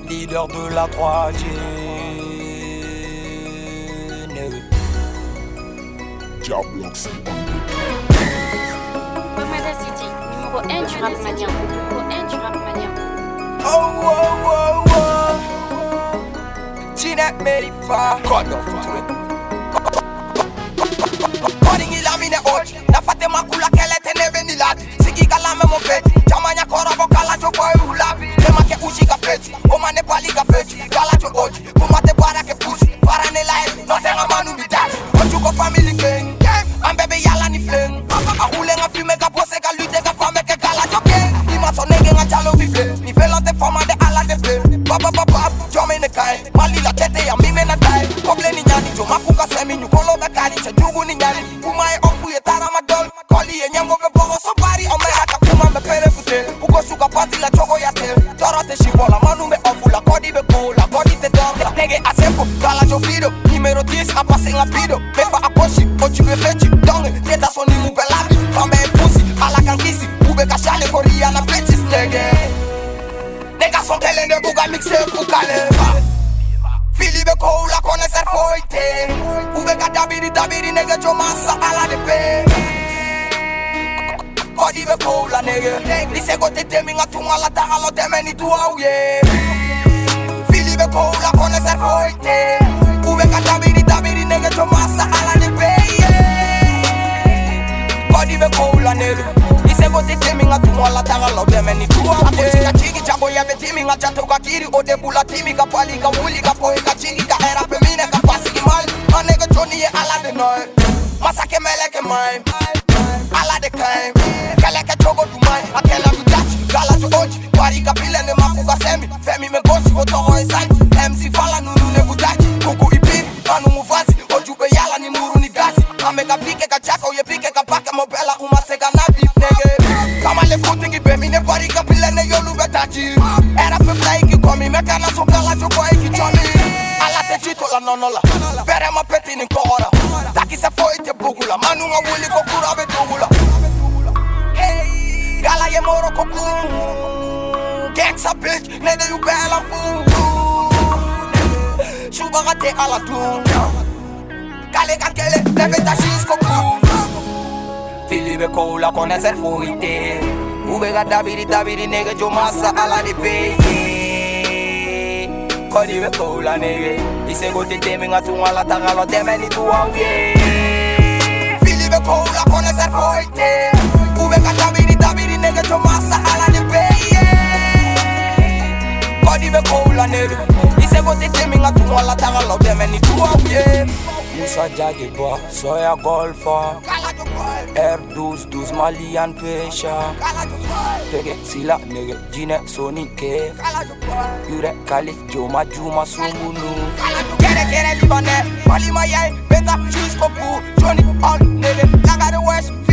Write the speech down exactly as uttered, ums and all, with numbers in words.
leader de la trois G. Diablox. Mamada City, numéro un du rap malien. Numéro un du rap malien. Oh, oh, oh, oh. Gina Merifa. God of it. Calling ilamine oggi. Na fate makula kele teneve ni lati. Sigi kalame mo peti. Jamanya kora vokala jo boy ulabi. Tema ke ushika peti. Oma ne paliga peti. Kala jo oggi. Kumate bara ke pusi. Para ne life. No tenga manu bidati. Ojuko family gang. Am bebe yala ni fling. Ahule nga fume ka pose ka lutte ka fame ke kala jo gang. Ima so nege nga jalo bible. Ni velante forma de ala de ble. Baba baba. Jome ne kai. Mali la tete ya mime na dai. Koble ni nyani jo makuka semi nyukolo be kari. Chajugu ni nyani. Kumae ofu ye tara madol. Koli ye nyango be bogo so bari. Ome haka kuma me pere fute. Ugo suka pati la chogo ya te. Toro te shibola manu me ofu la kodi be cola. Kodi te dom. Nege asepo. Kala jo fido. Numero diez a passe rapido. Mefa a poshi. Ochi be fechi. Donge. Teta soni mu belami. Fame e pussy. Ala kankisi. Ube kashale koria na petis nege. Nega son kele ne buga mixe kukale. Filibe koula kone ser foite. Ube ka dabiri dabiri nege jo massa ala de pe. Kodi be koula nege. Lise go te temi nga tunga la taga lo teme ni tu au ye. Filibe koula kone ser foite. Ube ka dabiri dabiri nege jo massa ala de pe. Kodi be koula nege. Lise go te temi nga tunga la taga lo teme ni tu au ye. Chigi chabo ya betimi nga chato ka kiri ode bula timi ka pali ka wuli ka poe ka chigi ka era pe mine ka pasi ki mal. A nigga Johnny ye ala de noy. Masake mele ke mine. Ala de kaim. Kale ke chogo du mine. Akela du dachi. Gala jo oji. Pari ka pile ne maku ka semi. Femi me goshi otoro e sanji. M C fala nunu ne budachi. Kuku ipiri. Anu mufazi. Oju be yala ni muru ni gasi. Ame ka pike ka chako ye pike ka pake mobela umaseka na beef nigga. Kama le kuti ki be mine pari ka pile ne yolu betachi. Era pe play ki komi me kana so kala jo boy ki choni. Ala te chito la nonola. Vere ma peti ni kohora. Taki se foi te bugula. Manu nga wuli ko kura be tugula. Hey, gala ye moro ko kum. Gangsta bitch, nede you bella fool. Shuba gate ala tum. Kale kankele, neve ta shisko kum. Filibe koula kone ser fuite. Ube ga dabiri dabiri nege jo massa ala de pe. Kodi be koula nege. Ise go te temi nga tunga la taga lo teme ni tu au ye. Filibe koula kone ser fuite. Ube ga dabiri dabiri nege jo massa ala de pe. Kodi be koula nege. Ise go te temi nga tunga la taga lo teme ni tu au ye. Musa Jagi boy, soya golfer. Air douze douze Malian pesha. Pege sila nege Gina Sony K. Yure Khalif Joma Juma Sungunu. Kere kere Libanais, Mali Mayay, Beta Cheese Kopu, Johnny All nege Laga the West.